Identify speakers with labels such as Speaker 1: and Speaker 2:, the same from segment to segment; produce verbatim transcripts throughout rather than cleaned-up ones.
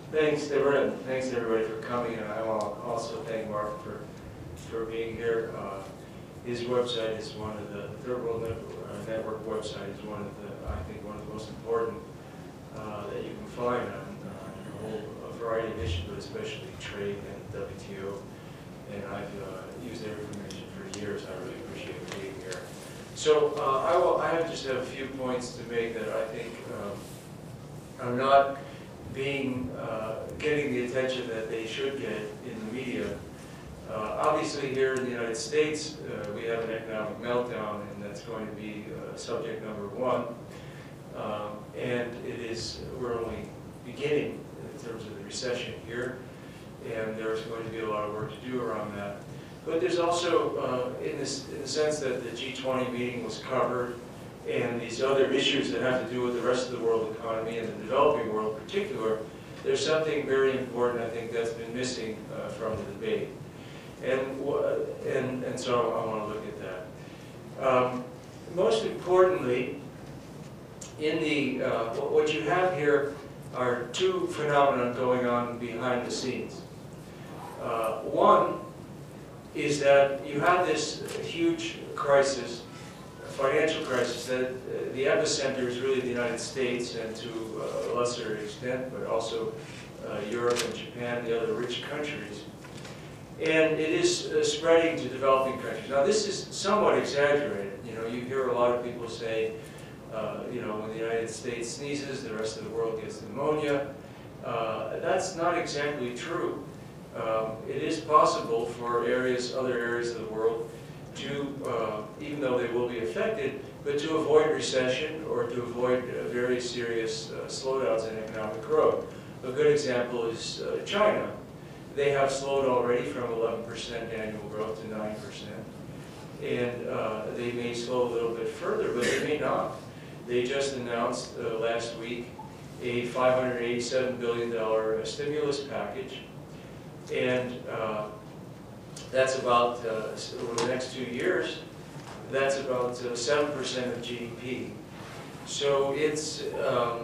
Speaker 1: Thanks, Deborah, and thanks everybody for coming, and I want to also thank Mark for, for being here. Uh, his website is one of the, Third World Network, uh, Network website is one of the, I think, one of the most important uh, that you can find on uh, a whole a variety of issues, but especially trade and W T O. And I've uh, used their information for years. I really appreciate being here. So uh, I will. I have just have a few points to make that I think um, are not being uh, getting the attention that they should get in the media. Uh, obviously, here in the United States, uh, we have an economic meltdown, and that's going to be uh, subject number one. Um, and it is we're only beginning in terms of the recession here, and there's going to be a lot of work to do around that. But there's also, uh, in this, in the sense that the G twenty meeting was covered, and these other issues that have to do with the rest of the world economy and the developing world in particular, there's something very important, I think, that's been missing uh, from the debate. And, and, and so I want to look at that. Um, most importantly, in the, uh, what you have here are two phenomena going on behind the scenes. Uh, one is that you have this huge crisis, financial crisis, that uh, the epicenter is really the United States, and to uh, a lesser extent, but also uh, Europe and Japan, the other rich countries. And it is uh, spreading to developing countries. Now, this is somewhat exaggerated. You know, you hear a lot of people say, uh, you know, when the United States sneezes, the rest of the world gets pneumonia. Uh, that's not exactly true. Um, it is possible for areas, other areas of the world, to, uh, even though they will be affected, but to avoid recession or to avoid uh, very serious uh, slowdowns in economic growth. A good example is uh, China. They have slowed already from eleven percent annual growth to nine percent. And uh, they may slow a little bit further, but they may not. They just announced uh, last week a five hundred eighty-seven billion dollar stimulus package. And uh, that's about, uh, over the next two years, that's about uh, seven percent of G D P. So it's, um,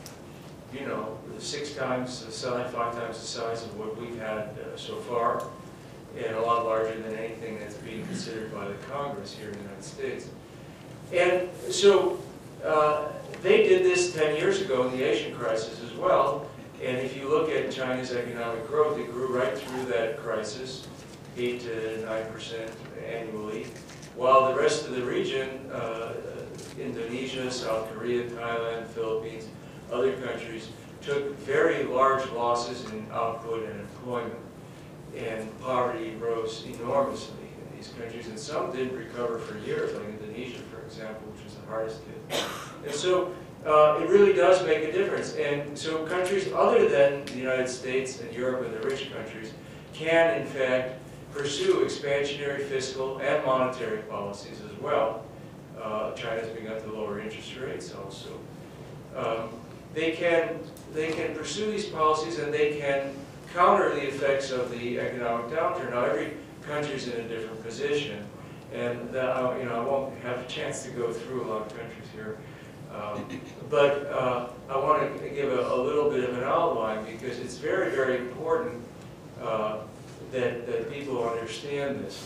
Speaker 1: you know, six times the size, five times the size of what we've had uh, so far, and a lot larger than anything that's being considered by the Congress here in the United States. And so uh, they did this ten years ago in the Asian crisis as well. And if you look at China's economic growth, it grew right through that crisis, eight to nine percent annually, while the rest of the region, uh, Indonesia, South Korea, Thailand, Philippines, other countries, took very large losses in output and employment. And poverty rose enormously in these countries, and some didn't recover for years, like Indonesia, for example, which was the hardest hit. And so uh, it really does make a difference. And so countries other than the United States and Europe and the rich countries can, in fact, pursue expansionary fiscal and monetary policies as well. Uh, China's begun to lower interest rates also. Um, they can, they can pursue these policies, and they can counter the effects of the economic downturn. Now, every country is in a different position, and that, uh, you know, I won't have a chance to go through a lot of countries here. Um, but uh, I want to give a, a little bit of an outline, because it's very, very important uh, that, that people understand this.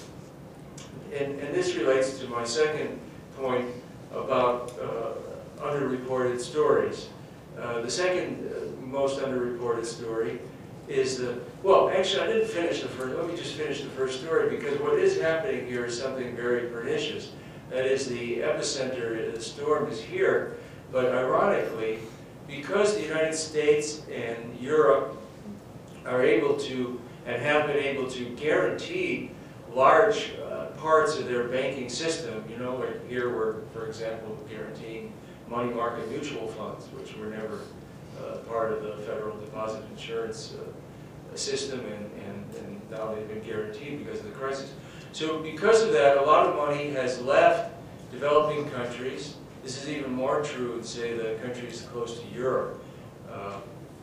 Speaker 1: And, and this relates to my second point about uh, underreported stories. Uh, the second uh, most underreported story is the, well, actually I didn't finish the first, let me just finish the first story, because what is happening here is something very pernicious. That is, the epicenter of the storm is here, but ironically, because the United States and Europe are able to, and have been able to guarantee large uh, parts of their banking system, you know, like here we're, for example, guaranteeing money market mutual funds, which were never uh, part of the Federal Deposit Insurance uh, system, and, and, and now they've been guaranteed because of the crisis. So because of that, a lot of money has left developing countries. This is even more true in, say, the countries close to Europe. Uh,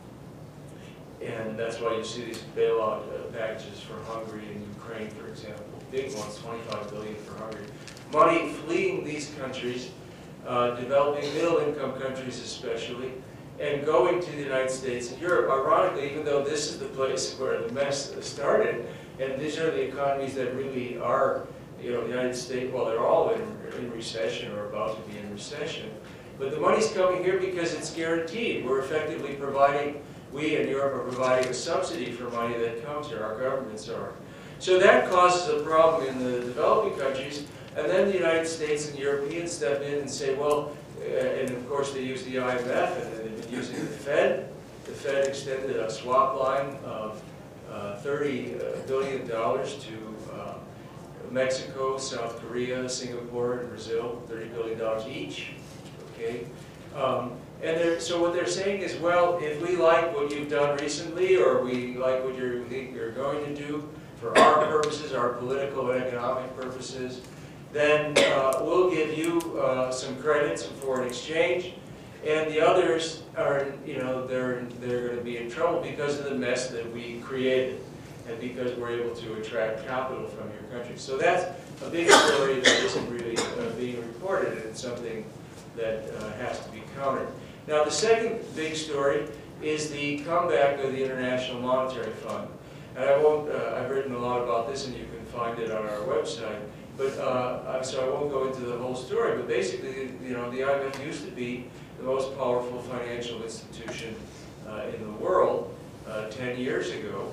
Speaker 1: and that's why you see these bailout uh, packages for Hungary and Ukraine, for example. Big ones, twenty-five billion dollars for Hungary. Money fleeing these countries, uh, developing middle-income countries especially, and going to the United States and Europe, ironically, even though this is the place where the mess started, and these are the economies that really are, you know, the United States, well, they're all in, in recession or about to be in recession. But the money's coming here because it's guaranteed. We're effectively providing, we in Europe are providing a subsidy for money that comes here. Our governments are. So that causes a problem in the developing countries. And then the United States and Europeans step in and say, well, uh, and of course they use the I M F, and they've been using the Fed. The Fed extended a swap line of uh, thirty billion dollars to uh, Mexico, South Korea, Singapore, and Brazil, thirty billion dollars each. Okay, um, and they're, so what they're saying is, well, if we like what you've done recently, or we like what you're, you're going to do for our purposes, our political and economic purposes, then uh, we'll give you uh, some credits in foreign exchange, and the others are, you know, they're they're going to be in trouble because of the mess that we created, and because we're able to attract capital from your country. So that's a big story that isn't really uh, being reported, and it's something that uh, has to be countered. Now, the second big story is the comeback of the International Monetary Fund. And I won't, uh, I've written a lot about this, and you can find it on our website. But, uh, so I won't go into the whole story, but basically, you know, the I M F used to be the most powerful financial institution uh, in the world uh, ten years ago.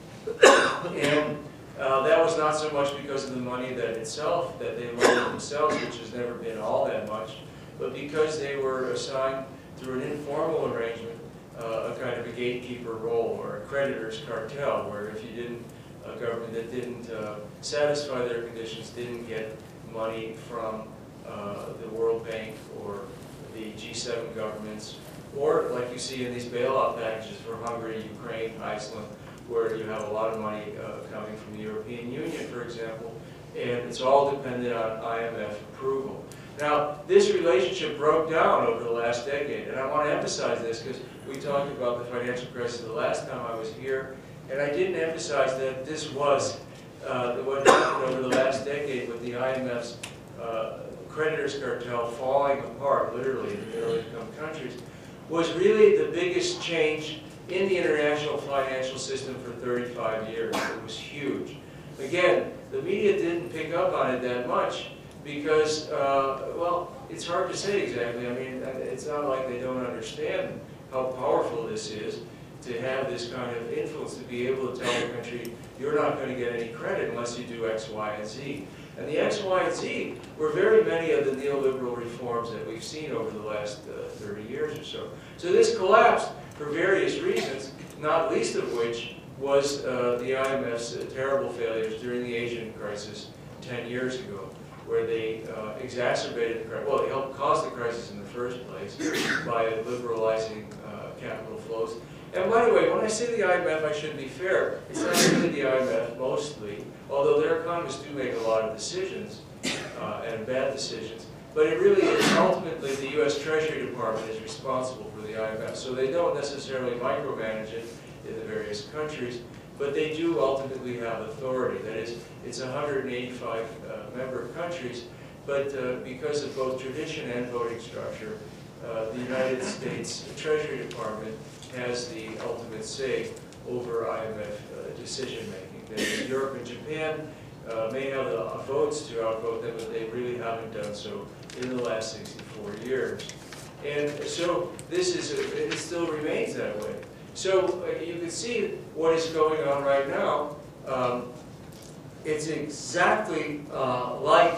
Speaker 1: And uh, that was not so much because of the money that itself, that they loaned themselves, which has never been all that much, but because they were assigned through an informal arrangement uh, a kind of a gatekeeper role, or a creditor's cartel, where if you didn't, a government that didn't uh, satisfy their conditions didn't get money from uh, the World Bank or the G seven governments, or like you see in these bailout packages for Hungary, Ukraine, Iceland, where you have a lot of money uh, coming from the European Union, for example, and it's all dependent on I M F approval. Now, this relationship broke down over the last decade, and I want to emphasize this because we talked about the financial crisis the last time I was here, and I didn't emphasize that this was uh, what happened over the last decade with the I M F's uh, creditors cartel falling apart, literally, in the middle-income countries, was really the biggest change in the international financial system for thirty-five years. It was huge. Again, the media didn't pick up on it that much, because, uh, well, it's hard to say exactly. I mean, it's not like they don't understand how powerful this is, to have this kind of influence, to be able to tell the country, you're not going to get any credit unless you do X, Y, and Z. And the X, Y, and Z were very many of the neoliberal reforms that we've seen over the last uh, thirty years or so. So this collapsed for various reasons, not least of which was uh, the I M F's uh, terrible failures during the Asian crisis ten years ago, where they uh, exacerbated the crisis. Well, they helped cause the crisis in the first place by liberalizing uh, capital flows. And by the way, when I say the I M F, I should be fair. It's not really the I M F mostly, although their economists do make a lot of decisions, uh, and bad decisions. But it really is ultimately the U S Treasury Department is responsible for the I M F. So they don't necessarily micromanage it in the various countries, but they do ultimately have authority. That is, it's one hundred eighty-five uh, member countries, but uh, because of both tradition and voting structure, uh, the United States Treasury Department has the ultimate say over I M F uh, decision-making. That is, Europe and Japan uh, may have the votes to outvote them, but they really haven't done so in the last sixty-four years. And so this is, a, it still remains that way. So uh, you can see what is going on right now. Um, it's exactly uh, like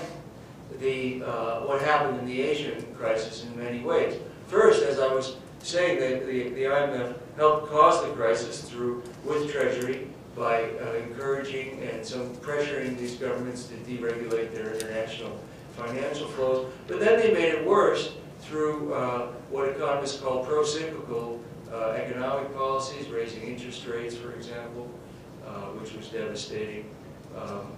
Speaker 1: the uh, what happened in the Asian crisis in many ways. First, as I was saying, that the, the I M F helped cause the crisis through with Treasury by uh, encouraging and some pressuring these governments to deregulate their international financial flows. But then they made it worse through uh, what economists call pro-cyclical uh, economic policies, raising interest rates, for example, uh, which was devastating. Um,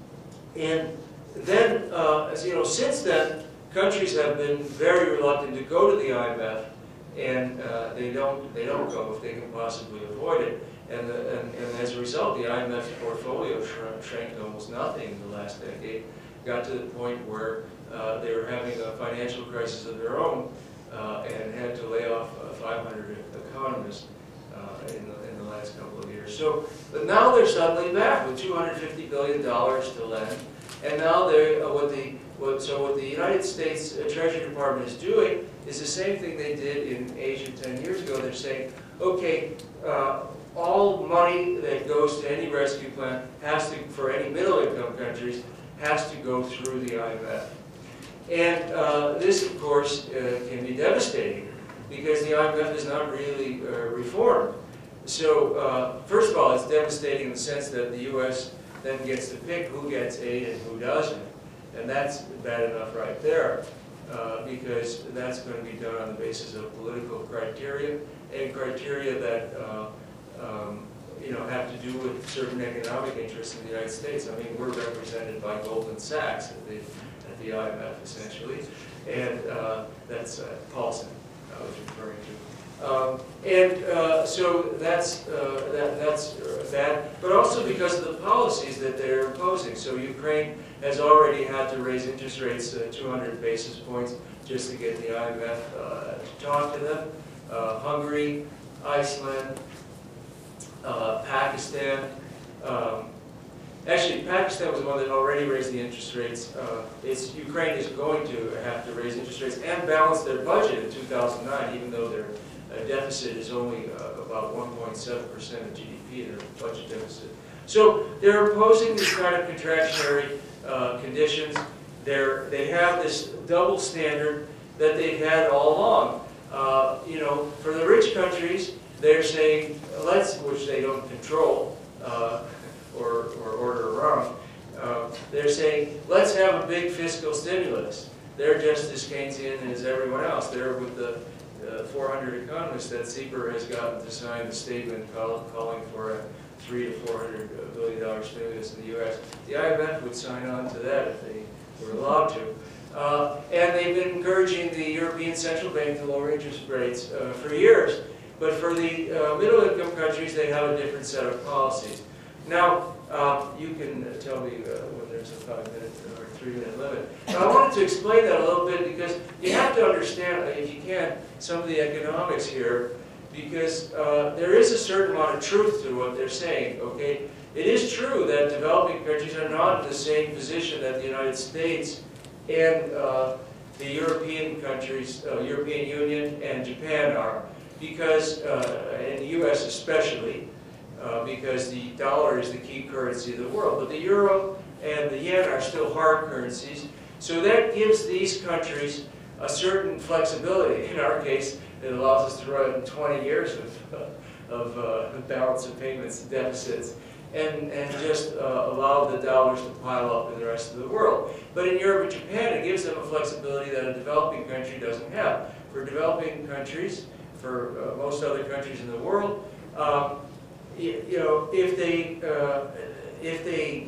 Speaker 1: and then, uh, as you know, since then, countries have been very reluctant to go to the I M F, and uh, they don't they don't go if they can possibly avoid it. And, the, and, and as a result, the I M F's portfolio shrank, shrank to almost nothing in the last decade. Got to the point where uh, they were having a financial crisis of their own, uh, and had to lay off uh, five hundred economists uh, in, the, in the last couple of years. So, but now they're suddenly back with two hundred fifty billion dollars to lend, and now they, uh, what the, what, so what the United States Treasury Department is doing is the same thing they did in Asia ten years ago. They're saying, okay, uh, all money that goes to any rescue plan has to, for any middle-income countries, has to go through the I M F. And uh, this, of course, uh, can be devastating because the I M F is not really uh, reformed. So, uh, first of all, it's devastating in the sense that the U S then gets to pick who gets aid and who doesn't. And that's bad enough right there, uh, because that's going to be done on the basis of political criteria and criteria that uh, um, you know, have to do with certain economic interests in the United States. I mean, we're represented by Goldman Sachs at the, at the I M F, essentially, and uh, that's uh, Paulson I was referring to. Um, and uh, so that's, uh, that, that's bad, but also because of the policies that they're imposing. So Ukraine has already had to raise interest rates uh, two hundred basis points just to get the I M F uh, to talk to them. Uh, Hungary, Iceland, uh, Pakistan. Um, actually, Pakistan was the one that already raised the interest rates. Uh, it's, Ukraine is going to have to raise interest rates and balance their budget in two thousand nine, even though their uh, deficit is only uh, about one point seven percent of G D P, their budget deficit. So they're imposing these kind of contractionary uh, conditions. They're, they have this double standard that they've had all along. Uh, you know, for the rich countries, they're saying, let's, which they don't control uh, or, or order around, uh, they're saying, let's have a big fiscal stimulus. They're just as Keynesian as everyone else. They're with the uh, four hundred economists that Sieber has gotten to sign the statement call, calling for a three to four hundred billion dollar stimulus in the U S. The I M F would sign on to that if they were allowed to. Uh, and they've been encouraging the European Central Bank to lower interest rates uh, for years. But for the uh, middle-income countries, they have a different set of policies. Now, uh, you can tell me uh, when there's a five-minute or three-minute limit. But I wanted to explain that a little bit because you have to understand, if you can, some of the economics here, because uh, there is a certain amount of truth to what they're saying, okay? It is true that developing countries are not in the same position that the United States and uh, the European countries, uh, European Union and Japan are, because, uh, in the U S especially, uh, because the dollar is the key currency of the world. But the euro and the yen are still hard currencies, so that gives these countries a certain flexibility. In our case, it allows us to run twenty years of, uh, of uh, balance of payments and deficits, and, and just uh, allow the dollars to pile up in the rest of the world. But in Europe and Japan, it gives them a flexibility that a developing country doesn't have. For developing countries, for uh, most other countries in the world, um, you, you know, if they, uh, if they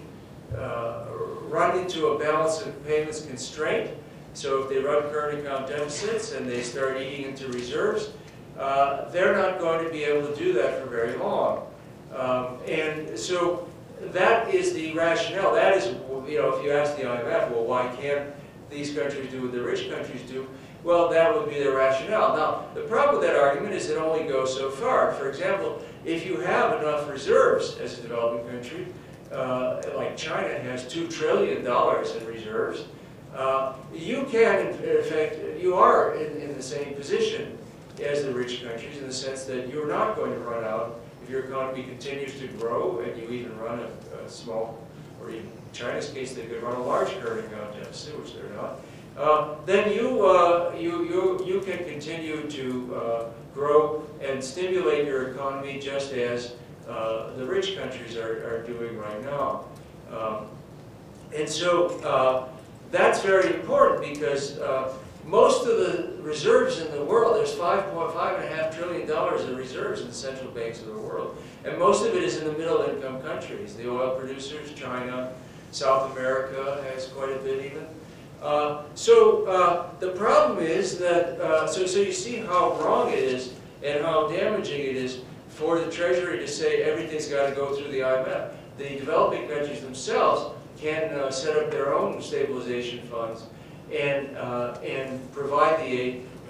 Speaker 1: uh, run into a balance of payments constraint, so if they run current account deficits and they start eating into reserves, uh, they're not going to be able to do that for very long. Um, and so that is the rationale. That is, you know, if you ask the I M F, well, why can't these countries do what the rich countries do? Well, that would be their rationale. Now, the problem with that argument is it only goes so far. For example, if you have enough reserves as a developing country, uh, like China has two trillion dollars in reserves, uh, you can, in fact, you are in, in the same position as the rich countries in the sense that you're not going to run out if your economy continues to grow and you even run a, a small, or in China's case, they could run a large current account deficit, which they're not. Uh, then you, uh, you, you, you can continue to uh, grow and stimulate your economy just as uh, the rich countries are, are doing right now. Um, and so uh, that's very important because uh, most of the reserves in the world, there's five point five and a half trillion dollars of reserves in the central banks of the world. And most of it is in the middle income countries, the oil producers, China, South America has quite a bit even. Uh, so uh, the problem is that, uh, so, so you see how wrong it is and how damaging it is for the Treasury to say everything's got to go through the I M F. The developing countries themselves can uh, set up their own stabilization funds and, uh, and provide the aid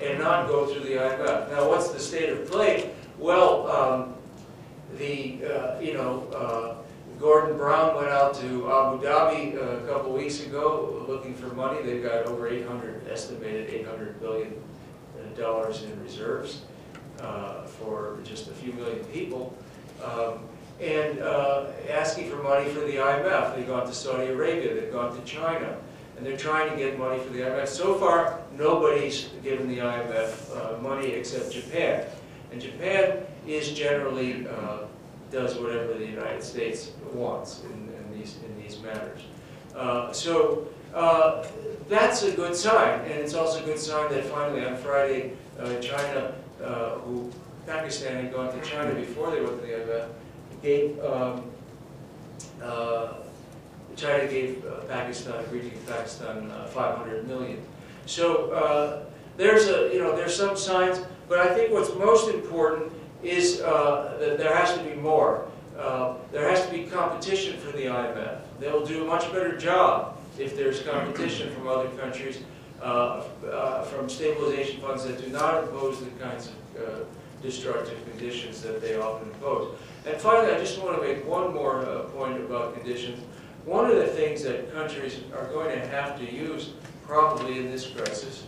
Speaker 1: and not go through the I M F. Now, what's the state of play? Well, um, the, uh, you know, uh, Gordon Brown went out to Abu Dhabi uh, a couple weeks ago looking for money. They've got over eight hundred, estimated eight hundred billion dollars in reserves uh, for just a few million people. Um, and uh, asking for money for the I M F. They've gone to Saudi Arabia, they've gone to China, and they're trying to get money for the I M F. So far, nobody's given the I M F uh, money except Japan. And Japan is generally uh, does whatever the United States wants in, in, these, in these matters. Uh, so uh, that's a good sign, and it's also a good sign that finally on Friday, uh, China, uh, who Pakistan had gone to China before they went to the I M F, gave um, uh, China gave uh, Pakistan, agreed to give Pakistan uh, five hundred million. So uh, there's a you know there's some signs, but I think what's most important is uh, that there has to be more. Uh, there has to be competition for the I M F. They'll do a much better job if there's competition from other countries, uh, uh, from stabilization funds that do not impose the kinds of uh, destructive conditions that they often impose. And finally, I just want to make one more uh, point about conditions. One of the things that countries are going to have to use probably in this crisis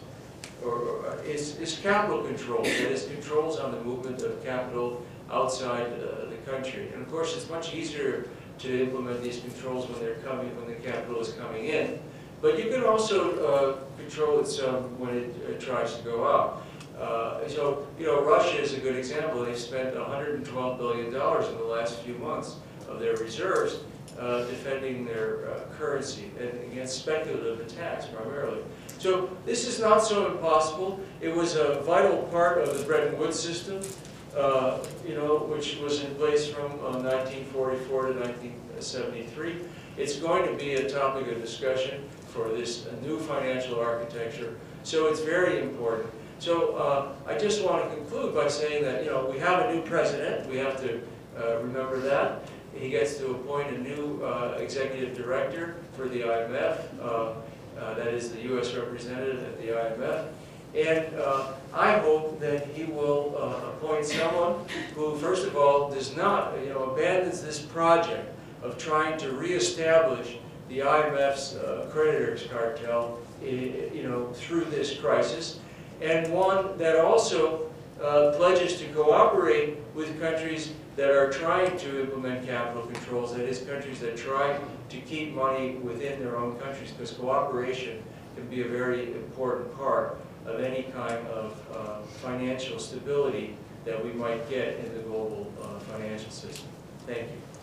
Speaker 1: or, uh, is, is capital controls, that is, controls on the movement of capital outside uh, the country. And of course, it's much easier to implement these controls when they're coming, when the capital is coming in. But you can also uh, control it some when it uh, tries to go out. Uh, so, you know, Russia is a good example. They spent one hundred twelve billion dollars in the last few months of their reserves uh, defending their uh, currency and against speculative attacks primarily. So this is not so impossible. It was a vital part of the Bretton Woods system, uh, you know, which was in place from uh, nineteen forty-four to nineteen seventy-three. It's going to be a topic of discussion for this uh, new financial architecture. So it's very important. So uh, I just want to conclude by saying that, you know, we have a new president. We have to uh, remember that. He gets to appoint a new uh, executive director for the I M F. Uh, uh, that is the U S representative at the I M F. And uh, I hope that he will uh, appoint someone who, first of all, does not, you know, abandons this project of trying to reestablish the I M F's uh, creditors cartel, you know, through this crisis. And one that also uh, pledges to cooperate with countries that are trying to implement capital controls, that is, countries that try to keep money within their own countries, because cooperation can be a very important part of any kind of uh, financial stability that we might get in the global uh, financial system. Thank you.